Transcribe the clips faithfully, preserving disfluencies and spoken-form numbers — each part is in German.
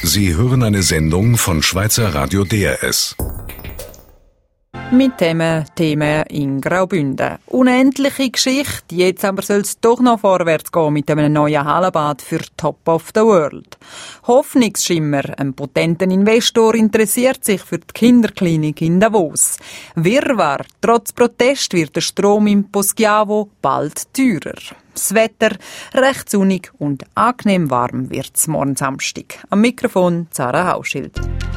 Sie hören eine Sendung von Schweizer Radio D R S. Mit Themen, Themen in Graubünden. Unendliche Geschichte, jetzt aber soll es doch noch vorwärts gehen mit einem neuen Hallenbad für Top of the World. Hoffnungsschimmer, ein potenter Investor interessiert sich für die Kinderklinik in Davos. Wirrwarr, trotz Protest wird der Strom im Poschiavo bald teurer. Das Wetter recht sonnig und angenehm warm wird es morgen Samstag. Am Mikrofon Zara Hauschild.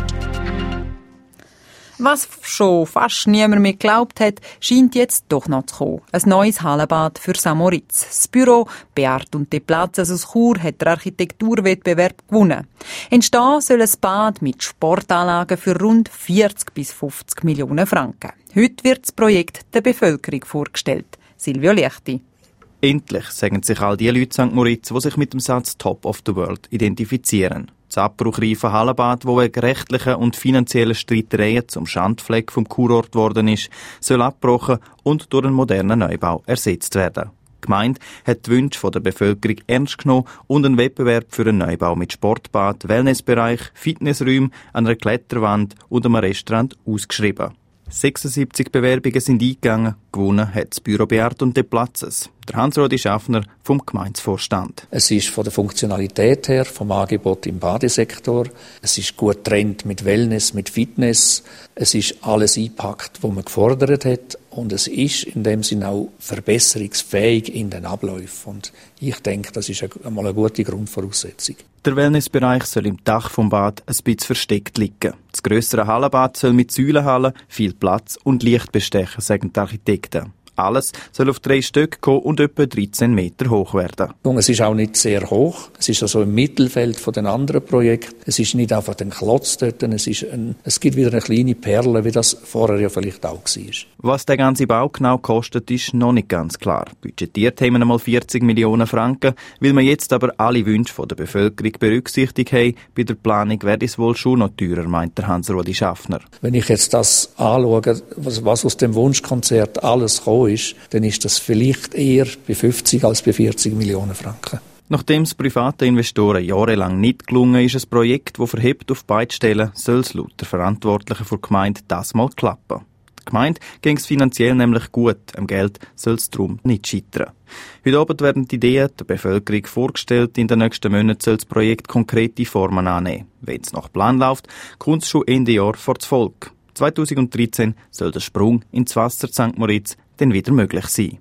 Was schon fast niemand mehr geglaubt hat, scheint jetzt doch noch zu kommen. Ein neues Hallenbad für Samoritz. Das Büro Beard und de Platzes aus Chur hat den Architekturwettbewerb gewonnen. Entstehen soll ein Bad mit Sportanlagen für rund vierzig bis fünfzig Millionen Franken. Heute wird das Projekt der Bevölkerung vorgestellt. Silvio Liechti. Endlich sagen sich all die Leute Sankt Moritz, die sich mit dem Satz Top of the World identifizieren. Das abbruchreife Hallenbad, das wegen rechtlichen und finanziellen Streitereien zum Schandfleck vom Kurort geworden ist, soll abgebrochen und durch einen modernen Neubau ersetzt werden. Die Gemeinde hat die Wünsche der Bevölkerung ernst genommen und einen Wettbewerb für einen Neubau mit Sportbad, Wellnessbereich, Fitnessräumen, einer Kletterwand und einem Restaurant ausgeschrieben. sechsundsiebzig Bewerbungen sind eingegangen, gewonnen hat das Büro Beard und de Platzes. Der Hans-Rudi Schaffner vom Gemeindevorstand. Es ist von der Funktionalität her, vom Angebot im Badesektor. Es ist gut getrennt mit Wellness, mit Fitness. Es ist alles eingepackt, was man gefordert hat. Und es ist in dem Sinne auch verbesserungsfähig in den Abläufen. Und ich denke, das ist einmal eine gute Grundvoraussetzung. Der Wellnessbereich soll im Dach vom Bad ein bisschen versteckt liegen. Das grössere Hallenbad soll mit Säulenhallen, viel Platz und Licht bestechen, sagen die Architekten. Alles soll auf drei Stück kommen und etwa dreizehn Meter hoch werden. Und es ist auch nicht sehr hoch. Es ist also im Mittelfeld von den anderen Projekten. Es ist nicht einfach ein Klotz dort. Es, ist ein, es gibt wieder eine kleine Perle, wie das vorher ja vielleicht auch war. Was der ganze Bau genau kostet, ist noch nicht ganz klar. Budgetiert haben wir einmal vierzig Millionen Franken. Weil wir jetzt aber alle Wünsche der Bevölkerung berücksichtigt haben, bei der Planung wird es wohl schon noch teurer, meint der Hans-Rudi Schaffner. Wenn ich jetzt das anschaue, was, was aus dem Wunschkonzert alles kommt, ist, dann ist das vielleicht eher bei fünfzig als bei vierzig Millionen Franken. Nachdem es privaten Investoren jahrelang nicht gelungen ist, ein Projekt, das verhebt auf beide Stellen, soll es laut der Verantwortlichen der Gemeinde das mal klappen. Der Gemeinde ging es finanziell nämlich gut, am Geld soll es darum nicht scheitern. Heute Abend werden die Ideen der Bevölkerung vorgestellt, in den nächsten Monaten soll das Projekt konkrete Formen annehmen. Wenn es nach Plan läuft, kommt es schon Ende Jahr vor das Volk. zweitausenddreizehn soll der Sprung ins Wasser Sankt Moritz dann wieder möglich sein.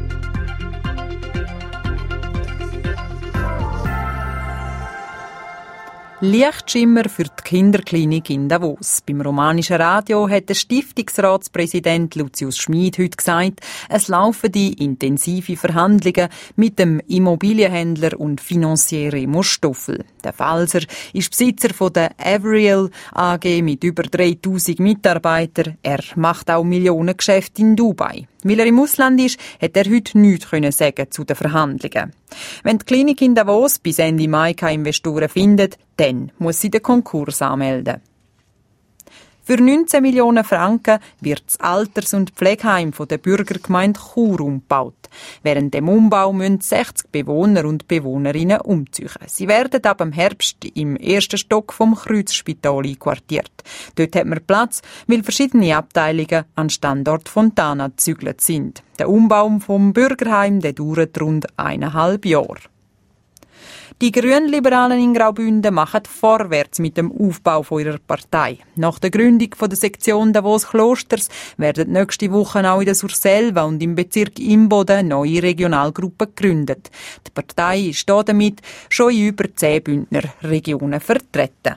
Lichtschimmer für die Kinderklinik in Davos. Beim romanischen Radio hat der Stiftungsratspräsident Lucius Schmid heute gesagt, es laufen die intensive Verhandlungen mit dem Immobilienhändler und Financier Remo Stoffel. Der Falser ist Besitzer von der Averial A G mit über dreitausend Mitarbeitern. Er macht auch Millionengeschäfte in Dubai. Weil er im Ausland ist, hat er heute nichts sagen zu den Verhandlungen. Wenn die Klinik in Davos bis Ende Mai keine Investoren findet, dann muss sie den Konkurs anmelden. Für neunzehn Millionen Franken wird das Alters- und Pflegeheim von der Bürgergemeinde Chur umgebaut. Während dem Umbau müssen sechzig Bewohner und Bewohnerinnen umziehen. Sie werden ab dem Herbst im ersten Stock vom Kreuzspital einquartiert. Dort hat man Platz, weil verschiedene Abteilungen an Standort Fontana gezügelt sind. Der Umbau vom Bürgerheim der dauert rund eineinhalb Jahre. Die Grünliberalen in Graubünden machen vorwärts mit dem Aufbau von ihrer Partei. Nach der Gründung von der Sektion Davos Klosters werden nächste Woche auch in der Surselva und im Bezirk Imboden neue Regionalgruppen gegründet. Die Partei ist damit schon in über zehn Bündner Regionen vertreten.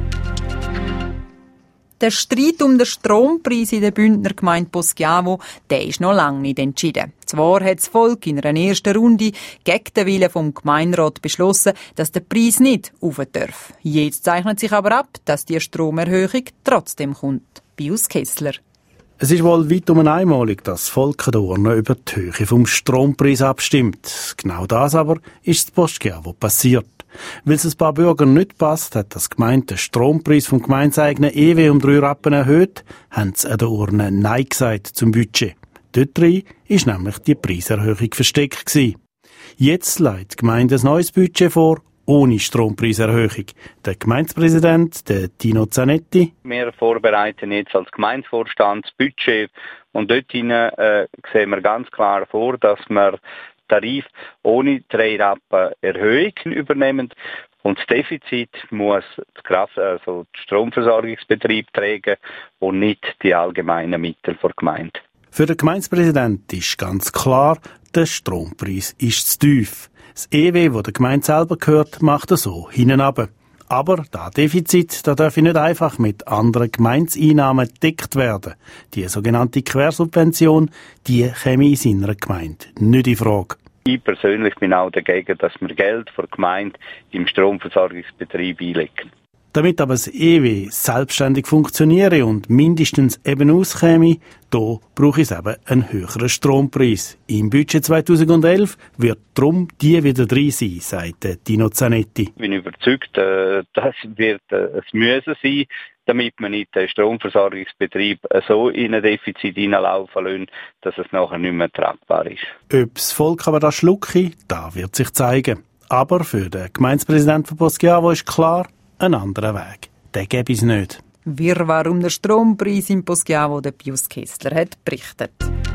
Der Streit um den Strompreis in der Bündner Gemeinde Poschiavo, der ist noch lange nicht entschieden. Zwar hat das Volk in einer ersten Runde gegen den Willen vom Gemeinderat beschlossen, dass der Preis nicht rauf darf. Jetzt zeichnet sich aber ab, dass die Stromerhöhung trotzdem kommt. Bius Kessler. Es ist wohl weit um einmalig, dass das Volk da unten über die Höhe vom Strompreis abstimmt. Genau das aber ist in Poschiavo passiert. Weil es ein paar Bürgern nicht passt, hat das Gemeinde den Strompreis vom gemeinseigenen E W um drei Rappen erhöht, haben sie an der Urne Nein gesagt zum Budget. Dort drin war nämlich die Preiserhöhung versteckt gewesen. Jetzt legt die Gemeinde ein neues Budget vor ohne Strompreiserhöhung. Der Gemeindepräsident, der Tino Zanetti. Wir vorbereiten jetzt als Gemeindevorstand das Budget und dort äh, sehen wir ganz klar vor, dass wir Tarif ohne drei Rappen Erhöhung übernehmen. Und das Defizit muss die Kraft, also der Stromversorgungsbetrieb tragen und nicht die allgemeinen Mittel der Gemeinde. Für den Gemeindepräsidenten ist ganz klar, der Strompreis ist zu tief. Das E W, das der Gemeinde selber gehört, macht er so hinten runter. Aber das Defizit, das darf nicht einfach mit anderen Gemeindeeinnahmen gedeckt werden. Die sogenannte Quersubvention, die käme in seiner Gemeinde nicht in Frage. Ich persönlich bin auch dagegen, dass wir Geld für die Gemeinde im Stromversorgungsbetrieb einlegen. Damit aber das E W selbstständig funktioniere und mindestens eben auskäme, da brauche es eben einen höheren Strompreis. Im Budget zweitausendelf wird darum die wieder drin sein, sagt Tino Zanetti. Ich bin überzeugt, das wird ein Müssen sein, damit man nicht den Stromversorgungsbetrieb so in ein Defizit hineinlaufen lässt, dass es nachher nicht mehr tragbar ist. Ob das Volk aber das schlucke, da wird sich zeigen. Aber für den Gemeindepräsidenten von Poschiavo ist klar, ein anderer Weg. Den gäbe es nicht. Wirrwarr um den Strompreis in Poschiavo, der Pius Kessler hat berichtet.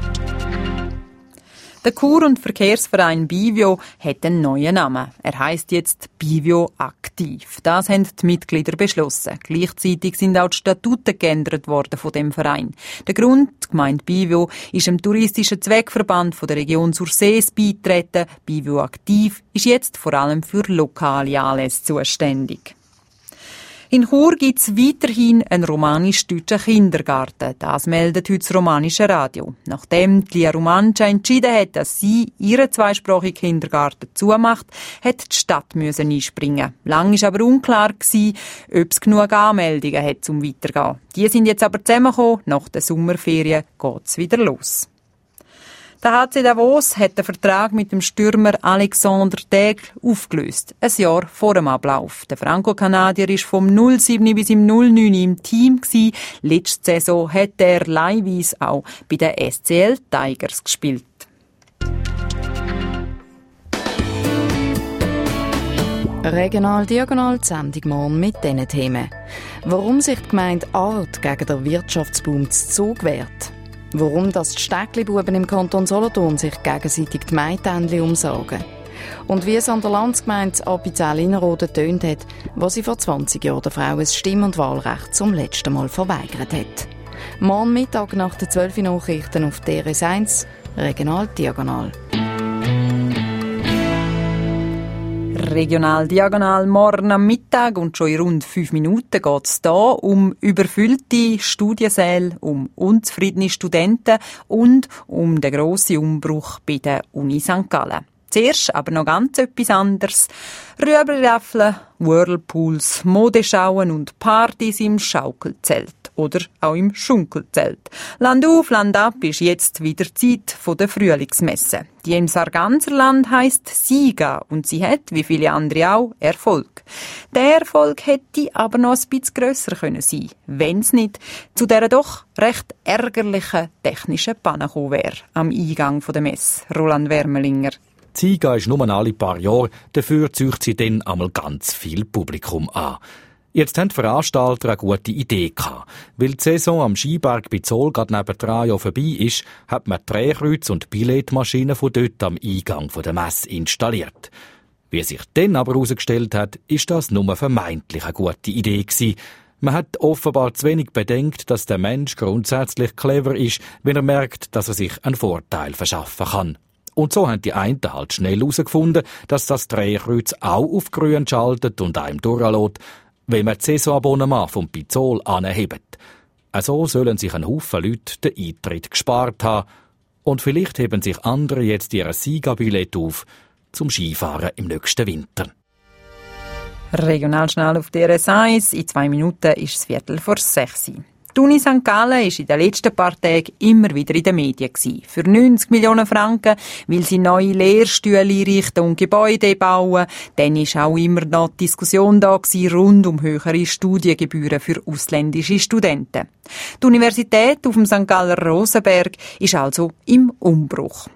Der Kur- und Verkehrsverein Bivio hat einen neuen Namen. Er heisst jetzt Bivio Aktiv. Das haben die Mitglieder beschlossen. Gleichzeitig sind auch die Statuten geändert worden von dem Verein. Der Grund, die Gemeinde Bivio ist im touristischen Zweckverband von der Region Sursees beitreten. Bivio Aktiv ist jetzt vor allem für lokale Anlässe zuständig. In Chur gibt es weiterhin einen romanisch-deutschen Kindergarten. Das meldet heute das Romanische Radio. Nachdem die Lia Romancia entschieden hat, dass sie ihren zweisprachigen Kindergarten zumacht, hat die Stadt müssen einspringen. Lang war aber unklar, ob es genug Anmeldungen hat, um weiterzugehen. Die sind jetzt aber zusammengekommen. Nach den Sommerferien geht es wieder los. Der H C Davos hat den Vertrag mit dem Stürmer Alexander Daigle aufgelöst, ein Jahr vor dem Ablauf. Der Franco-Kanadier war vom null sieben bis im null neun im Team. Letzte Saison hat er leihweise auch bei den S C L Tigers gespielt. Regional Diagonal die Sendung morgen mit diesen Themen. Warum sich die Gemeinde Art gegen den Wirtschaftsboom zu Zug wehrt. Warum das die Stäckli-Buben im Kanton Solothurn sich gegenseitig die Maitänli umsagen. Und wie es an der Landsgemeinde Appenzell-Innerrhoden tönt hat, wo sie vor zwanzig Jahren der Frau ein Stimm- und Wahlrecht zum letzten Mal verweigert hat. Morgen Mittag nach den zwölf Nachrichten auf D R S eins, Regional Diagonal. Regional Diagonal morgen am Mittag und schon in rund fünf Minuten geht es hier um überfüllte Studiensäle, um unzufriedene Studenten und um den grossen Umbruch bei der Uni Sankt Gallen. Zuerst aber noch ganz etwas anderes. Rüebli-Raffeln, Whirlpools, Modeschauen und Partys im Schaukelzelt oder auch im Schunkelzelt. Land auf, Land ab ist jetzt wieder Zeit der Frühlingsmesse. Die im Sarganserland heisst Siga und sie hat, wie viele andere auch, Erfolg. Der Erfolg hätte aber noch ein bisschen grösser können sein, wenn es nicht zu dieser doch recht ärgerlichen technischen Panne gekommen wäre am Eingang der Messe. Roland Wermelinger. Die Siga ist nur alle paar Jahre, dafür zieht sie dann einmal ganz viel Publikum an. Jetzt haben die Veranstalter eine gute Idee gehabt. Weil die Saison am Skiberg bei Zoll gerade nebendran ja vorbei ist, hat man Drehkreuz und Billetmaschinen von dort am Eingang der Messe installiert. Wie sich dann aber herausgestellt hat, ist das nur vermeintlich eine gute Idee gewesen. Man hat offenbar zu wenig bedenkt, dass der Mensch grundsätzlich clever ist, wenn er merkt, dass er sich einen Vorteil verschaffen kann. Und so haben die einen halt schnell herausgefunden, dass das Drehkreuz auch auf grün schaltet und einem durchlässt, wenn man das Saisonabonnement vom Pizol anhebt. Also sollen sich ein Haufen Leute den Eintritt gespart haben. Und vielleicht heben sich andere jetzt ihr Siegerbillett auf zum Skifahren im nächsten Winter. Regional schnell auf D R S eins. In zwei Minuten ist es Viertel vor sechs. Die Uni Sankt Gallen war in den letzten paar Tagen immer wieder in den Medien. Für neunzig Millionen Franken, weil sie neue Lehrstühle einrichten und Gebäude bauen. Dann war auch immer noch die Diskussion da rund um höhere Studiengebühren für ausländische Studenten. Die Universität auf dem Sankt Galler Rosenberg ist also im Umbruch.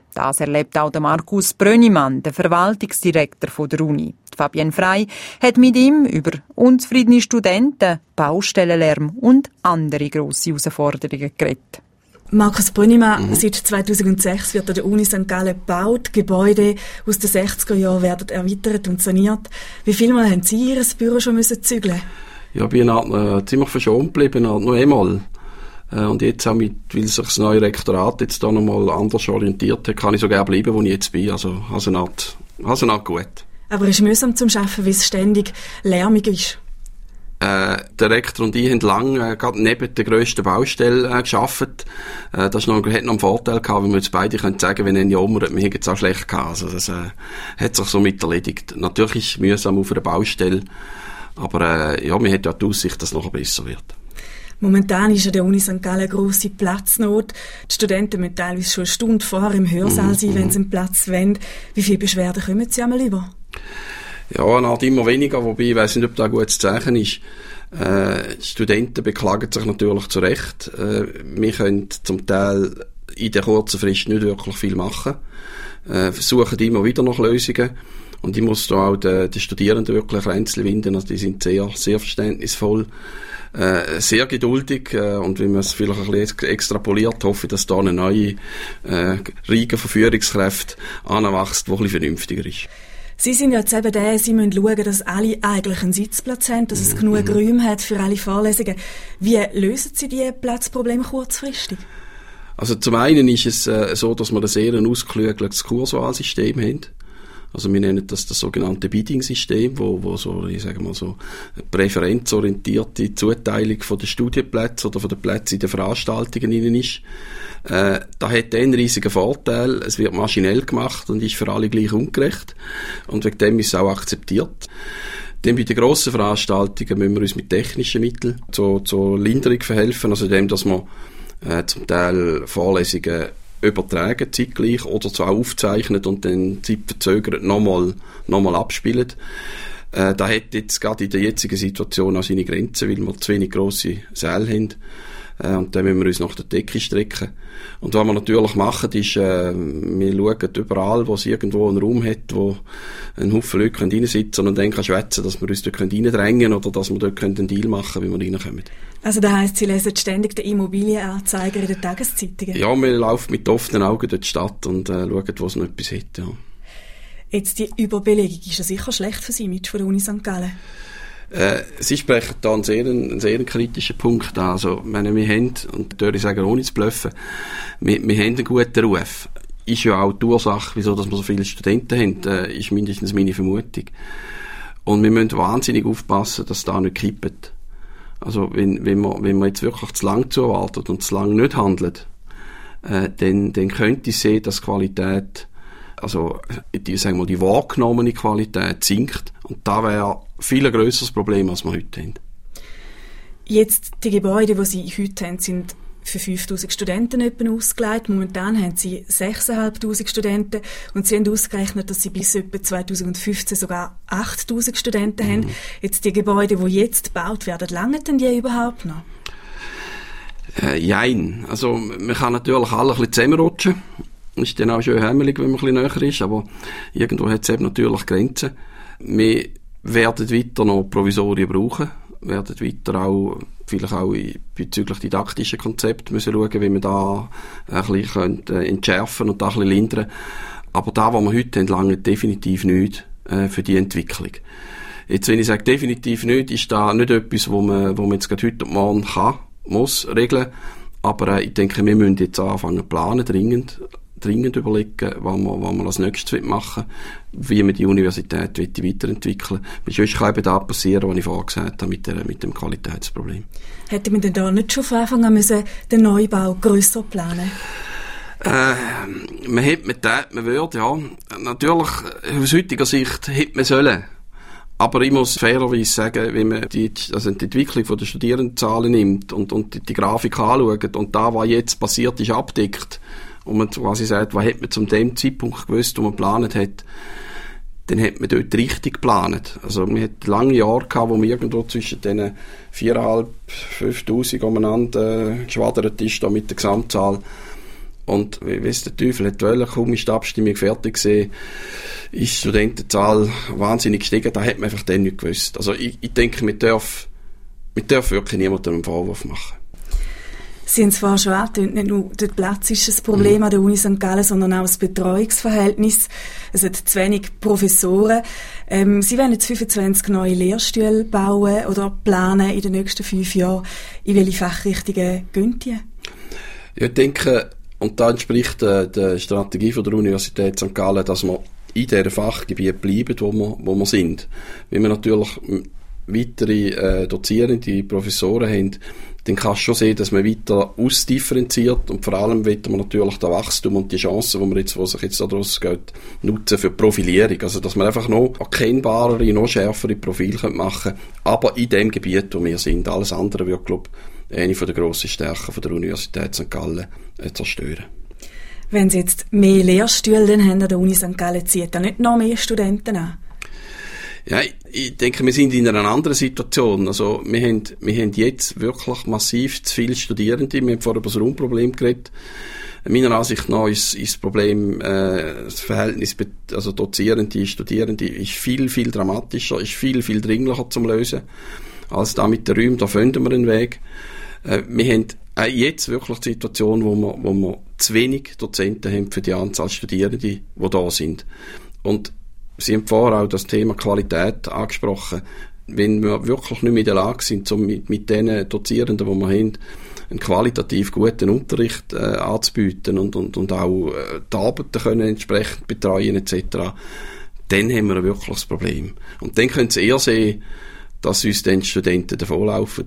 Das erlebt auch der Markus Brönnimann, der Verwaltungsdirektor der Uni. Fabienne Frey hat mit ihm über unzufriedene Studenten, Baustellenlärm und andere grosse Herausforderungen geredet. Markus Brönnimann, mhm. seit zweitausendsechs wird an der Uni Sankt Gallen gebaut. Gebäude aus den sechziger Jahren werden erweitert und saniert. Wie viel Mal haben Sie Ihr Büro schon müssen zügeln? Ja, ich bin halt, äh, ziemlich verschont geblieben, halt nur einmal. Äh, und jetzt auch mit, weil sich das neue Rektorat jetzt da nochmal anders orientiert hat, kann ich so gerne bleiben, wo ich jetzt bin. Also, also eine Art, also eine Art gut. Aber es ist mühsam zum Arbeiten, weil es ständig lärmig ist. Äh, der Rektor und ich haben lange äh, gerade neben der grössten Baustelle äh, gearbeitet. Äh, das noch, hat noch einen Vorteil gehabt, weil wir jetzt beide können sagen, wenn ein jammert, wir hätten es auch schlecht gehabt. Also das äh, hat sich so mit erledigt. Natürlich ist es mühsam auf einer Baustelle, aber äh, ja, wir haben ja die Aussicht, dass es noch besser wird. Momentan ist an der Uni Sankt Gallen eine grosse Platznot. Die Studenten müssen teilweise schon eine Stunde vorher im Hörsaal sein, mm-hmm. wenn sie einen Platz wollen. Wie viele Beschwerden kommen Sie einmal über? Ja, eine Art immer weniger, wobei ich weiss nicht, ob das ein gutes Zeichen ist. Äh, Studenten beklagen sich natürlich zu Recht. Äh, wir können zum Teil in der kurzen Frist nicht wirklich viel machen. Äh, versuchen immer wieder nach Lösungen. Und ich muss da auch den, den Studierenden wirklich Ränzchen winden. Also die sind sehr, sehr verständnisvoll, äh, sehr geduldig. Äh, und wenn man es vielleicht ein bisschen extrapoliert, hoffe ich, dass da eine neue äh, Riege von Führungskräften anwächst, die ein bisschen vernünftiger ist. Sie sind ja jetzt eben der, Sie müssen schauen, dass alle eigentlich einen Sitzplatz haben, dass es mhm. genug Räume hat für alle Vorlesungen. Wie lösen Sie diese Platzprobleme kurzfristig? Also zum einen ist es äh, so, dass wir ein sehr ausgeklügeltes Kurswahlsystem haben. Also wir nennen das das sogenannte Bidding-System, wo, wo so, ich sage mal so, präferenzorientierte Zuteilung von den Studienplätzen oder von den Plätzen in den Veranstaltungen innen ist. Äh, da hat einen riesigen Vorteil, es wird maschinell gemacht und ist für alle gleich ungerecht. Und wegen dem ist es auch akzeptiert. Dann bei den grossen Veranstaltungen müssen wir uns mit technischen Mitteln zur, zur Linderung verhelfen, also dem, dass wir äh, zum Teil Vorlesungen übertragen, zeitgleich, oder zwar aufzeichnet und dann zeitverzögert nochmal, nochmal abspielen. Äh, da hat jetzt gerade in der jetzigen Situation auch seine Grenzen, weil wir zu wenig grosse Säle haben. Äh, und dann müssen wir uns nach der Decke strecken. Und was wir natürlich machen, ist, äh, wir schauen überall, wo es irgendwo einen Raum hat, wo ein Haufen Leute reinsitzen können und dann kann schwätzen, dass wir uns dort reindrängen können oder dass wir dort einen Deal machen können, wie wir reinkommen. Also das heisst, Sie lesen ständig den Immobilienanzeiger in den Tageszeitungen? Ja, wir laufen mit offenen Augen durch die Stadt und äh, schauen, wo es noch etwas hat. Ja. Jetzt die Überbelegung, ist ja sicher schlecht für Sie mit von der Uni Sankt Gallen? Äh, Sie sprechen da einen sehr, einen sehr kritischen Punkt an. Also, meine, wir haben, und da würde ich sagen, ohne zu bluffen, wir, wir haben einen guten Ruf. Ist ja auch die Ursache, wieso dass wir so viele Studenten haben, äh, ist mindestens meine Vermutung. Und wir müssen wahnsinnig aufpassen, dass da nicht kippt. Also, wenn, wenn man, wenn man jetzt wirklich zu lang zuwartet und zu lang nicht handelt, äh, dann, dann könnte ich sehen, dass die Qualität, also, die, sagen wir, die wahrgenommene Qualität sinkt. Und da wäre viel ein grösseres Problem, als wir heute haben. Jetzt, die Gebäude, die Sie heute haben, sind für fünftausend Studenten etwa ausgelegt. Momentan haben Sie sechstausendfünfhundert Studenten und Sie haben ausgerechnet, dass Sie bis etwa zweitausendfünfzehn sogar achttausend Studenten mhm. haben. Jetzt die Gebäude, die jetzt gebaut werden, langen denn die überhaupt noch? Äh, jein. Also man kann natürlich alle ein bisschen zusammenrutschen. Ist dann auch schön heimelig, wenn man ein bisschen näher ist, aber irgendwo hat es eben natürlich Grenzen. Wir werden weiter noch Provisorien brauchen, werden weiter auch vielleicht auch bezüglich didaktischen Konzepten müssen schauen, wie wir da ein bisschen entschärfen und da ein bisschen lindern. Aber da, was wir heute haben, lange definitiv nicht äh, für die Entwicklung. Jetzt, wenn ich sage definitiv nicht, ist da nicht etwas, wo man, wo man jetzt gerade heute und morgen kann, muss regeln. Aber äh, ich denke, wir müssen jetzt anfangen zu planen, dringend, dringend überlegen, was wir, was wir als nächstes machen wollen, wie wir die Universität weiterentwickeln wollen. Weil sonst kann eben das passieren, was ich vorher gesagt habe, mit, der, mit dem Qualitätsproblem. Hätte man denn da nicht schon von Anfang an müssen den Neubau grösser planen? Äh, man hätte mit dem, man würde, ja. Natürlich, aus heutiger Sicht hätte man sollen. Aber ich muss fairerweise sagen, wenn man die, also die Entwicklung von der Studierendenzahlen nimmt und, und die, die Grafik anschaut und da, was jetzt passiert ist, abdeckt, und man quasi sagt, was hat man zu dem Zeitpunkt gewusst, wo man geplant hat, dann hat man dort richtig geplant. Also man hat lange Jahre gehabt, wo man irgendwo zwischen diesen viertausendfünfhundert, fünftausend umeinander äh, geschwadert ist, da mit der Gesamtzahl. Und wie es der Teufel hat wollen, kaum ist die Abstimmung fertig gewesen, ist die Studentenzahl wahnsinnig gestiegen. Da hat man einfach dann nicht gewusst. Also ich, ich denke, man darf, man darf wirklich niemandem einen Vorwurf machen. Sie haben es vorhin schon angetönt, nicht nur der Platz ist ein Problem mhm. an der Uni Sankt Gallen, sondern auch das Betreuungsverhältnis. Es hat zu wenig Professoren. Ähm, Sie wollen jetzt fünfundzwanzig neue Lehrstühle bauen oder planen in den nächsten fünf Jahren. In welche Fachrichtungen gehen die? Ich denke, und da entspricht äh, der Strategie von der Universität Sankt Gallen, dass wir in diesem Fachgebiet bleiben, wo wir, wo wir sind. Wenn wir natürlich weitere äh, Dozierende, Professoren haben, dann kannst du schon sehen, dass man weiter ausdifferenziert und vor allem wollen wir natürlich das Wachstum und die Chancen, die, wir jetzt, die sich jetzt daraus geht, nutzen für die Profilierung. Also, dass man einfach noch erkennbarere, noch schärfere Profile machen können, aber in dem Gebiet, wo wir sind. Alles andere wird, glaube ich, eine der grossen Stärken von der Universität Sankt Gallen äh, zerstören. Wenn Sie jetzt mehr Lehrstühle dann haben an der Uni Sankt Gallen, zieht dann nicht noch mehr Studenten an? Ja, ich, ich denke, wir sind in einer anderen Situation. Also, wir haben, wir haben jetzt wirklich massiv zu viele Studierende. Wir haben vorher über das Raumproblem geredet. Meiner Ansicht nach ist, ist das Problem, äh, das Verhältnis, also Dozierende, Studierende, ist viel, viel dramatischer, ist viel, viel dringlicher zum Lösen. Als da mit den Räumen, da finden wir einen Weg. Äh, wir haben auch jetzt wirklich die Situation, wo wir, wo wir zu wenig Dozenten haben für die Anzahl Studierende, die da sind. Und Sie haben vorher auch das Thema Qualität angesprochen. Wenn wir wirklich nicht mehr in der Lage sind, um mit, mit den Dozierenden, die wir haben, einen qualitativ guten Unterricht äh, anzubieten und, und, und auch äh, die Arbeiten können entsprechend betreuen et cetera, dann haben wir ein wirkliches Problem. Und dann können Sie eher sehen, dass uns dann die Studenten davonlaufen,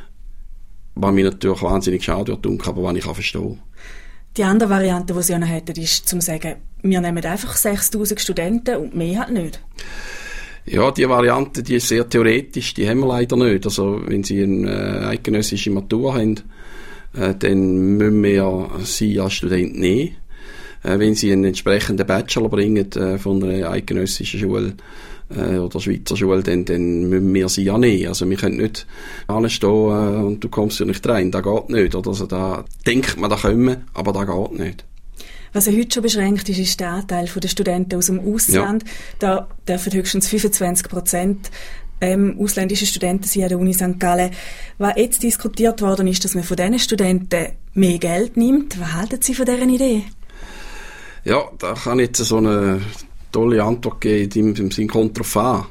was mir natürlich wahnsinnig schade wird, aber was ich auch verstehe. Die andere Variante, die Sie auch noch hätten, ist, zum sagen, wir nehmen einfach sechstausend Studenten und mehr halt nicht. Ja, die Variante, die ist sehr theoretisch, die haben wir leider nicht. Also, wenn Sie eine äh, eidgenössische Matur haben, äh, dann müssen wir Sie als Student nehmen. Äh, wenn Sie einen entsprechenden Bachelor bringen äh, von einer eidgenössischen Schule äh, oder Schweizer Schule, dann, dann müssen wir Sie ja nehmen. Also, wir können nicht anstehen äh, und du kommst ja nicht rein. Das geht nicht. Oder? Also, da denkt man, da können wir, aber das geht nicht. Was ja heute schon beschränkt ist, ist der Anteil der Studenten aus dem Ausland. Ja. Da dürfen höchstens fünfundzwanzig Prozent ähm, ausländische Studenten sein an der Uni Sankt Gallen. Was jetzt diskutiert worden ist, dass man von diesen Studenten mehr Geld nimmt. Was halten Sie von dieser Idee? Ja, da kann ich jetzt so eine tolle Antwort geben, im Sinn kommt drauf an.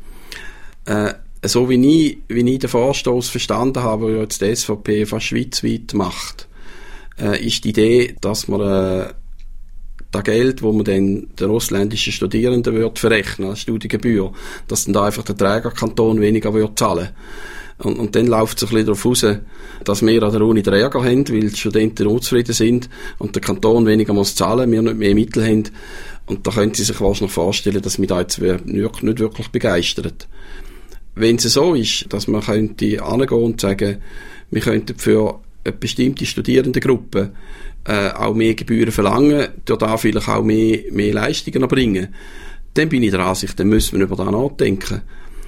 Äh, so wie ich, wie ich den Vorstoß verstanden habe, den jetzt die S V P fast schweizweit macht, äh, ist die Idee, dass man äh, das Geld, das man dann den ausländischen Studierenden wird verrechnen als Studiengebühr, dass dann da einfach der Trägerkanton weniger wird zahlen. Und, und dann läuft es ein bisschen darauf raus, dass wir an der Uni Träger haben, weil die Studenten unzufrieden sind und der Kanton weniger muss zahlen, wir nicht mehr Mittel haben. Und da können Sie sich wahrscheinlich vorstellen, dass mich da jetzt nicht wirklich begeistert. Wenn es so ist, dass man könnte hingehen und sagen, wir könnten für eine bestimmte Studierendengruppe äh, auch mehr Gebühren verlangen, durch da vielleicht auch mehr, mehr Leistungen erbringen, dann bin ich der Ansicht, dann müssen wir über das nachdenken.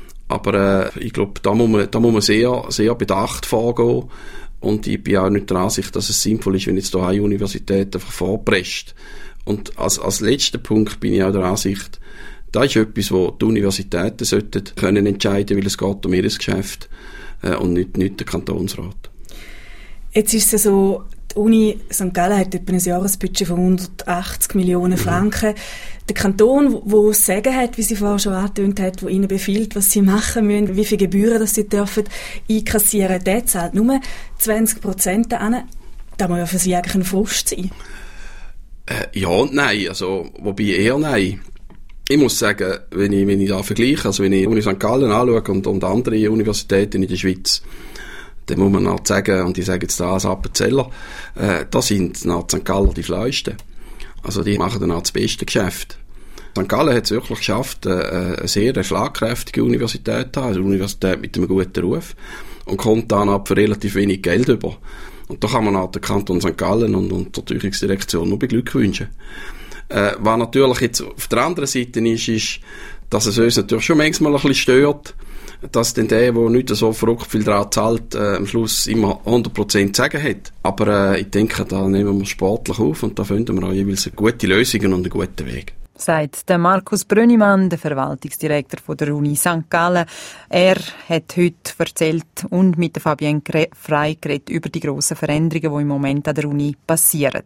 Aber äh, ich glaube, da muss man, da muss man sehr, sehr bedacht vorgehen. Und ich bin auch nicht der Ansicht, dass es sinnvoll ist, wenn jetzt da eine Universität einfach vorpresst. Und als, als letzter Punkt bin ich auch der Ansicht, das ist etwas, wo die Universitäten sollten können entscheiden, weil es geht um ihr Geschäft äh, und nicht, nicht der Kantonsrat. Jetzt ist es so, die Uni Sankt Gallen hat etwa ein Jahresbudget von hundertachtzig Millionen Franken. Mhm. Der Kanton, der das Sagen hat, wie Sie vorher schon angetönt hat, der Ihnen befiehlt, was Sie machen müssen, wie viele Gebühren das Sie dürfen einkassieren, der zahlt nur zwanzig Prozent an. Das muss ja für Sie eigentlich ein Frust sein. Äh, ja und nein. Also, wobei eher nein. Ich muss sagen, wenn ich, wenn ich da vergleiche, also wenn ich die Uni Sankt Gallen anschaue und, und andere Universitäten in der Schweiz, dann muss man halt sagen, und ich sage jetzt da als Appenzeller, äh, da sind die Sankt Galler die Fleuesten. Also die machen dann auch das beste Geschäft. Sankt Gallen hat es wirklich geschafft, äh, eine sehr schlagkräftige Universität zu haben, eine Universität mit einem guten Ruf, und kommt dann ab für relativ wenig Geld über. Und da kann man auch den Kanton Sankt Gallen und, und der Teuerungsdirektion nur beglückwünschen. Äh, was natürlich jetzt auf der anderen Seite ist, ist, dass es uns natürlich schon manchmal ein bisschen stört, dass dann der, der nicht so verrückt viel daran zahlt, äh, am Schluss immer hundert Prozent zu sagen hat. Aber äh, ich denke, da nehmen wir sportlich auf und da finden wir auch jeweils gute Lösungen und einen guten Weg. Sagt der Markus Brönnimann, der Verwaltungsdirektor von der Uni Sankt Gallen. Er hat heute erzählt und mit der Fabienne Frey geredet über die grossen Veränderungen, die im Moment an der Uni passieren.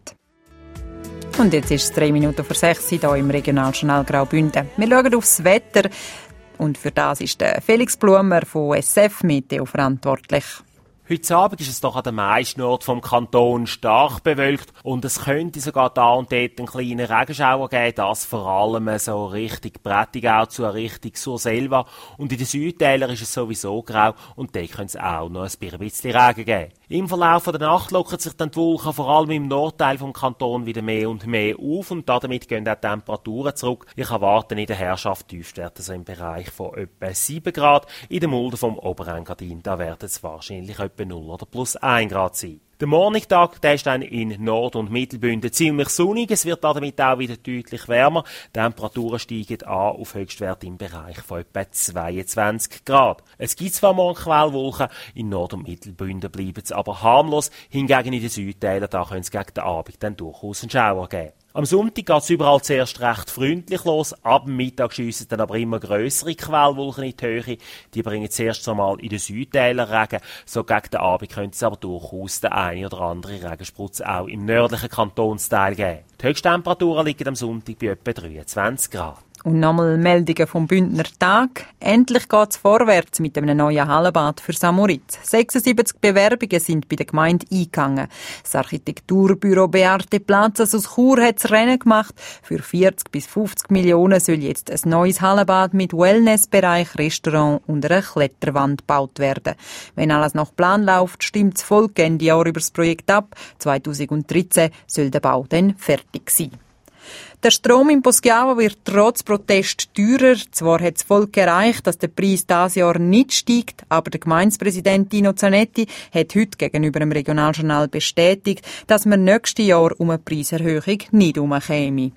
Und jetzt ist es drei Minuten vor sechs hier im Regionaljournal Graubünden. Wir schauen aufs Wetter und für das ist der Felix Blumer von S F Meteo verantwortlich. Heute Abend ist es doch an den meisten Orten vom Kanton stark bewölkt und es könnte sogar da und dort einen kleinen Regenschauer geben, das vor allem so Richtung Prättigau zu Richtung Surselva. Und in den Südtälern ist es sowieso grau und dort könnte es auch noch ein bisschen Regen geben. Im Verlauf der Nacht lockern sich dann die Wolken vor allem im Nordteil vom Kanton wieder mehr und mehr auf und damit gehen auch die Temperaturen zurück. Ich erwarte in der Herrschaft Tiefstwerte also im Bereich von etwa sieben Grad. In der Mulde vom Oberengadin, da werden es wahrscheinlich etwa null oder plus ein Grad sein. Der Morgentag, der ist dann in Nord- und Mittelbünden ziemlich sonnig. Es wird damit auch wieder deutlich wärmer. Die Temperaturen steigen an auf Höchstwerte im Bereich von etwa zweiundzwanzig Grad. Es gibt zwar morgen Quellwolken, in Nord- und Mittelbünden bleiben es aber harmlos. Hingegen in den Südteilen, da können es gegen den Abend dann durchaus einen Schauer geben. Am Sonntag geht es überall zuerst recht freundlich los. Ab dem Mittag schiessen dann aber immer grössere Quellwolken in die Höhe. Die bringen zuerst einmal in den Südteilen Regen. So gegen den Abend könnte es aber durchaus den eine oder andere Regensprutz auch im nördlichen Kantonsteil geben. Die Höchsttemperaturen liegen am Sonntag bei etwa dreiundzwanzig Grad. Und nochmal Meldungen vom Bündner Tag. Endlich geht's vorwärts mit einem neuen Hallenbad für Samoritz. sechsundsiebzig Bewerbungen sind bei der Gemeinde eingegangen. Das Architekturbüro Beate Platzas aus Chur hat das Rennen gemacht. Für vierzig bis fünfzig Millionen soll jetzt ein neues Hallenbad mit Wellnessbereich, Restaurant und einer Kletterwand gebaut werden. Wenn alles nach Plan läuft, stimmt das Volk Ende Jahr über das Projekt ab. zweitausenddreizehn soll der Bau dann fertig sein. Der Strom in Poschiavo wird trotz Protest teurer. Zwar hat das Volk erreicht, dass der Preis dieses Jahr nicht steigt, aber der Gemeindepräsident Dino Zanetti hat heute gegenüber dem Regionaljournal bestätigt, dass man nächstes Jahr um eine Preiserhöhung nicht herumkäme.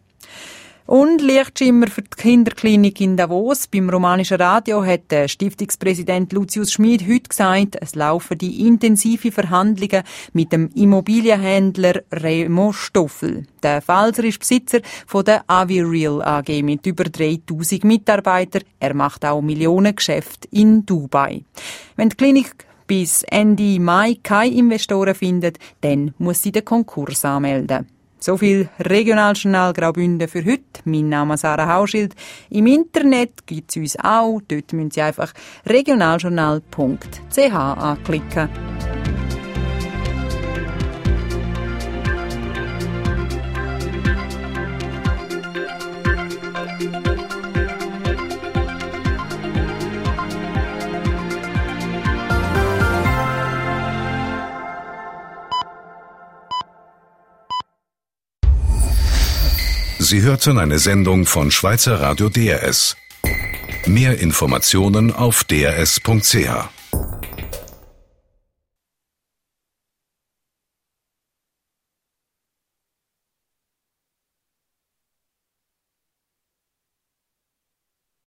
Und Lichtschimmer für die Kinderklinik in Davos. Beim romanischen Radio hat der Stiftungspräsident Lucius Schmid heute gesagt, es laufen die intensive Verhandlungen mit dem Immobilienhändler Remo Stoffel. Der Pfalzer ist Besitzer von der Avireal A G mit über dreitausend Mitarbeitern. Er macht auch Millionengeschäfte in Dubai. Wenn die Klinik bis Ende Mai keine Investoren findet, dann muss sie den Konkurs anmelden. So viel Regionaljournal Graubünden für heute. Mein Name ist Sarah Hauschild. Im Internet gibt es uns auch. Dort müssen Sie einfach regionaljournal punkt c h anklicken. Sie hörten eine Sendung von Schweizer Radio D R S. Mehr Informationen auf d r s punkt c h.